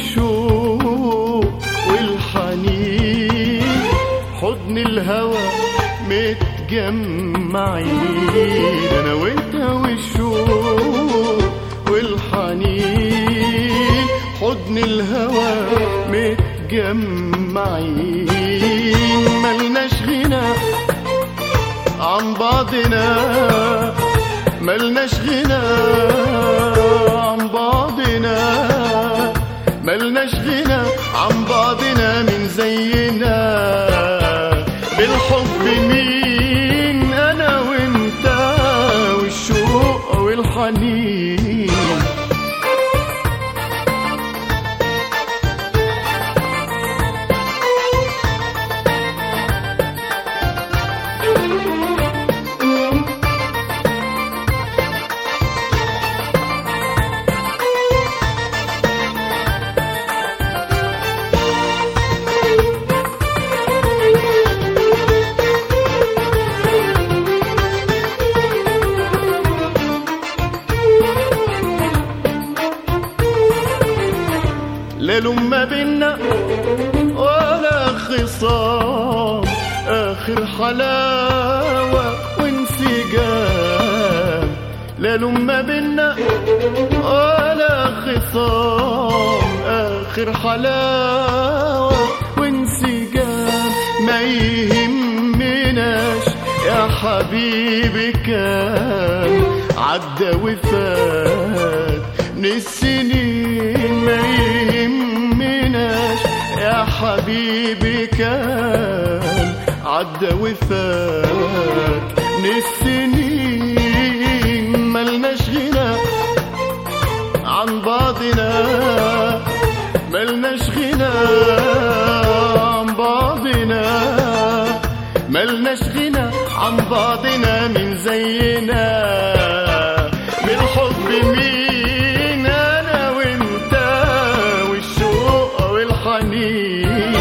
والشوق والحنين، حضن الهوى متجمعين، انا وانت والشوق والحنين، حضن الهوى متجمعين، ملناش غنى عن بعضنا، ملناش غنى عن بعضنا، ملناش غنى عن بعضنا من زينا، بالحب مين انا وانت والشوق والحنين. لا لوم ما بينا ولا خصام، آخر حلاوة وانسجام، لا لوم ما بينا ولا خصام، آخر حلاوة وانسجام، ما يهمناش يا حبيبي كان عدى وفات من السنين، ما يهمناش يا حبيبي كان عدى وفات من السنين، ملناش غنى عن بعضنا، ملناش غنى عن بعضنا، ملناش غنى عن بعضنا من زينا، بالحب مين انا وانت والشوق والحنين.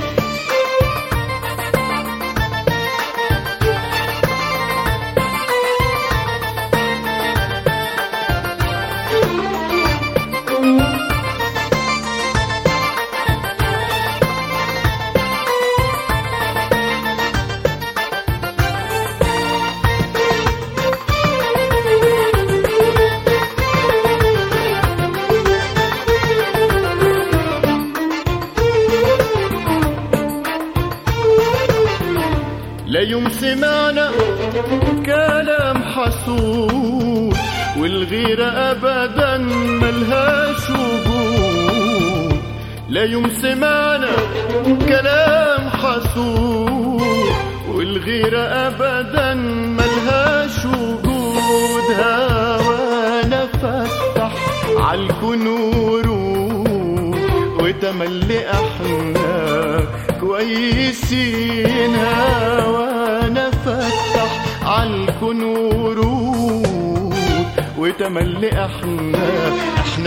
لا يوم سمعنا كلام حسود، والغيرة أبدا ملهاش وجود، لا يوم سمعنا كلام حسود، والغيرة أبدا ملهاش وجود، هوانا فتح عالكون ورود، وتملي احنا كويسين، هوانا فتح عالكون ورود، وتملي احنا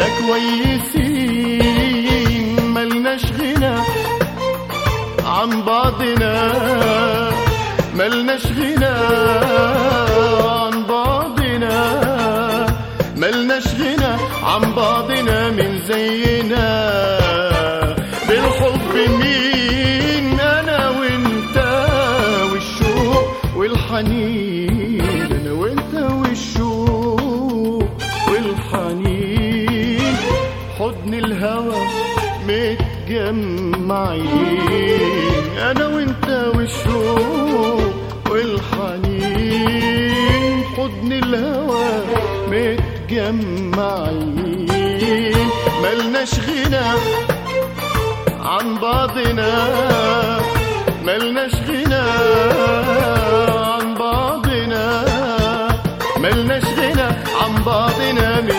كويسين، ملناش غنى عن بعضنا، ملناش غنى عن بعضنا، ملناش غنى عن بعضنا من زينا، بالحب مين انا وانت والشوق والحنين، انا وانت والشوق والحنين، حضن الهوى متجمعين، انا وانت والشوق والحنين، حضن الهوى متجمعين، ملناش غنى عن بعضنا، ملناش غنى عن بعضنا، ملناش غنى عن بعضنا.